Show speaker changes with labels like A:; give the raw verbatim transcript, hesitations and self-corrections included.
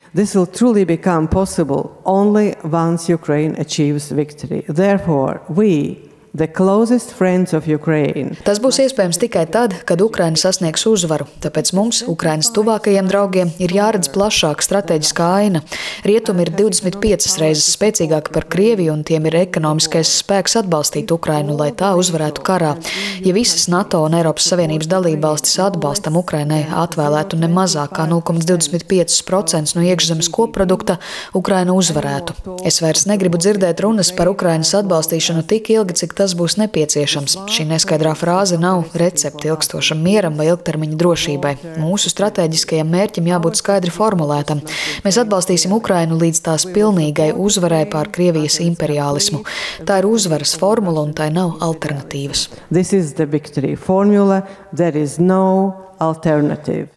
A: This will truly become possible only once Ukraine achieves victory. Therefore, we, the closest friends of Ukraine.
B: Tas būs iespējams tikai tad, kad Ukraina sasniegs uzvaru, tāpēc mums, Ukrainas tuvākajiem draugiem, ir jāredz plašāka strateģiskā aina. Rietumi ir divdesmit piecas reizes spēcīgāki par Krieviju, un tiem ir ekonomiskais spēks atbalstīt Ukrainu, lai tā uzvarētu karā. Ja visas NATO un Eiropas Savienības dalībvalstis atbalstam Ukrainai atvēlētu ne mazāk kā nulle komats divdesmit pieci procenti no iekšzemes koprodukta, Ukraina uzvarētu. Es vairs negribu dzirdēt runas par Ukrainas atbalstīšanu tik ilgi, cik tas būs nepieciešams. Šī neskaidrā frāze nav recepte ilgstošam mieram vai ilgtermiņa drošībai. Mūsu stratēģiskajam mērķim jābūt skaidri formulētam. Mēs atbalstīsim Ukrainu līdz tās pilnīgai uzvarai pār Krievijas imperiālismu. Tā ir uzvaras formula un tai nav alternatīvas.
A: This is the victory formula. There is no alternative.